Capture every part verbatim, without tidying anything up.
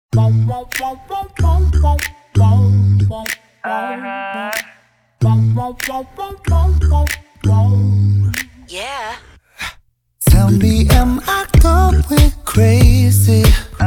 Yeah. Tell me, am I going crazy?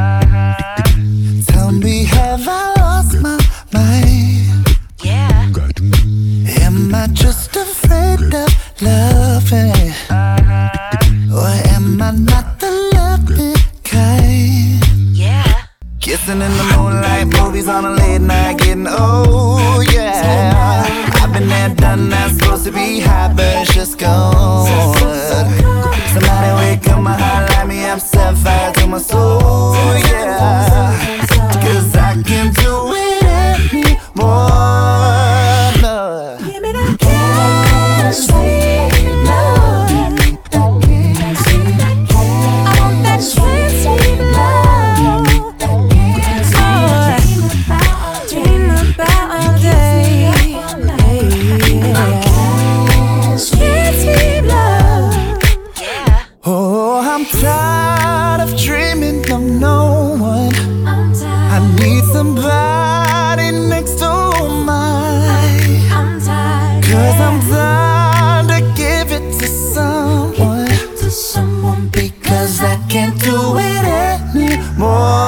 Tell me, have I lost my mind? Yeah. Am I just afraid of loving? Or am I not the loving kind? Yeah. Kissing in the moonlight, movies on a late night, getting old, yeah. I've been there, done that, supposed to be high, but it's just gone. Somebody wake up my heart, light me up, set fire to my soul, yeah. Cause I can't do it anymore, no. Give me that can't sweet love. I want that sweet, sweet love. Dream about all day. Sweet, sweet love. Yeah. Oh, I'm tired of dreaming of no one. I'm I tired. need somebody next to mine. I'm tired. Cause I'm trying to give it to someone. to someone Because I can't do it anymore.